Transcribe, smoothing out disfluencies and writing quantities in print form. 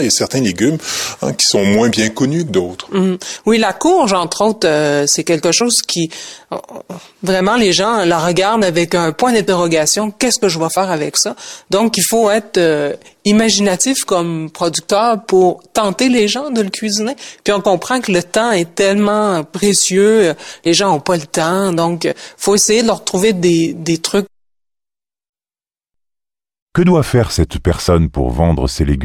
Il y a certains légumes qui sont moins bien connus que d'autres. Oui, la courge, entre autres, c'est quelque chose qui, vraiment, les gens la regardent avec un point d'interrogation. Qu'est-ce que je vais faire avec ça? Donc, il faut être imaginatif comme producteur pour tenter les gens de le cuisiner. Puis on comprend que le temps est tellement précieux, les gens n'ont pas le temps, donc faut essayer de leur trouver des trucs. Que doit faire cette personne pour vendre ses légumes ?